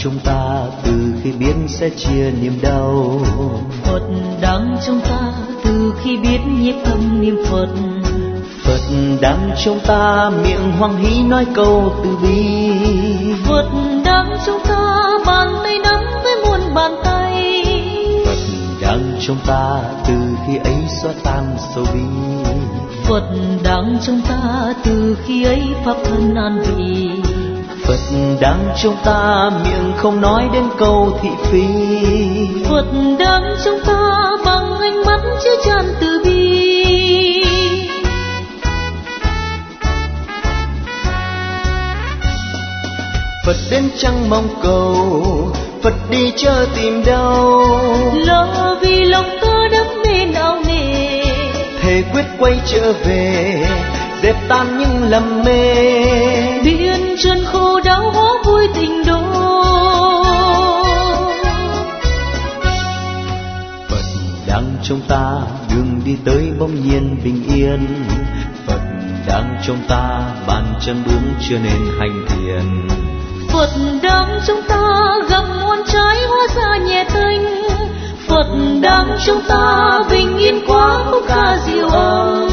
chúng ta từ khi biết sẽ chia niềm đau. Phật đang trong ta từ khi biết nhiếp tâm niệm Phật. Phật đang trong ta miệng hoan hỷ nói câu từ bi. Phật đang trong ta bàn tay nắm với muôn bàn tay. Phật đang trong ta từ khi ấy xóa tan sầu bi. Phật đang trong ta từ khi ấy pháp thân an vị. Phật đang trong ta miệng không nói đến câu thị phi. Phật đang trong ta bằng ánh mắt chứa chan từ bi. Phật đến chẳng mong cầu, Phật đi chớ tìm đâu. Lo vì lòng ta đắm mê não nề, thề quyết quay trở về, dẹp tan những lầm mê. biển trần khổ đau hóa vui tình đô. Phật đang trong ta đường đi tới bỗng nhiên bình yên. Phật đang trong ta bàn chân bước chưa nên hành thiền. Phật đang trong ta gặp ngoan trái hóa ra nhẹ tênh. Phật đang trong ta bình yên quá khúc ca diệu âm.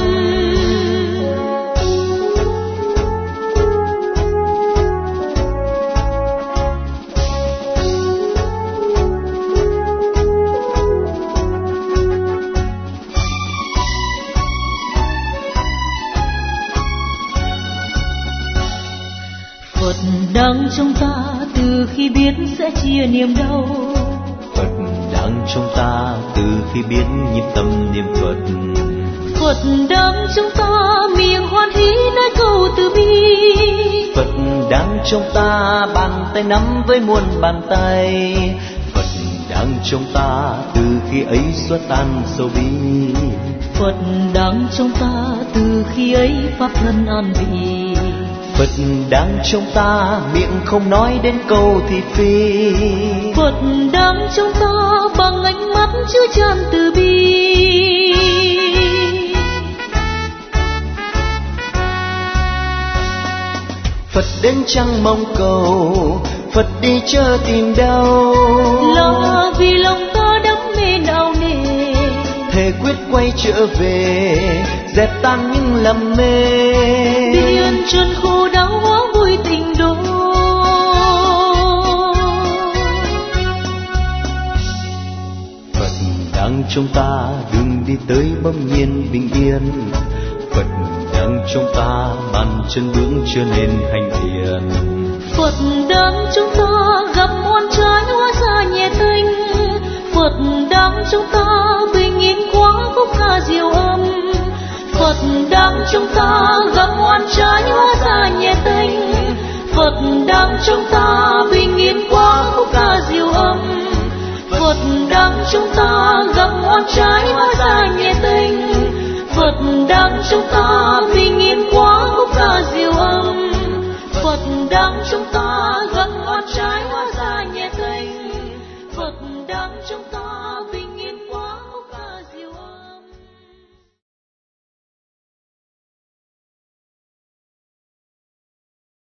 Phật đang trong ta từ khi biết sẽ chia niềm đau. Phật đang trong ta từ khi biết nhịp tâm niệm Phật. Phật đang trong ta miệng hoan hỷ nói câu từ bi. Phật đang trong ta bàn tay nắm với muôn bàn tay. Phật đang trong ta từ khi ấy xóa tan sầu bi. Phật đang trong ta từ khi ấy pháp thân an vị. Phật đang trong ta miệng không nói đến câu thị phi. Phật đang trong ta bằng ánh mắt chứa chan từ bi. Phật đến chẳng mong cầu, Phật đi chớ tìm đâu. Lo vì lòng ta đắm mê não nề, thề quyết quay trở về, dẹp tan những lầm mê. biển trần khổ đau hóa vui tình đô. Phật đang trong ta đường đi tới bỗng nhiên bình yên. Phật đang trong ta bàn chân bước chưa nên hành thiền. Phật đang trong ta gặp oan trái hóa ra nhẹ tênh. Phật đang trong ta bình yên quá khúc ca diệu âm. Phật đang trong ta gặp oan trái hóa ra nhẹ tênh. Phật đang trong ta bình yên quá khúc ca diệu âm. Phật đang trong ta gặp oan trái hóa ra nhẹ tênh. Phật đang trong ta bình yên quá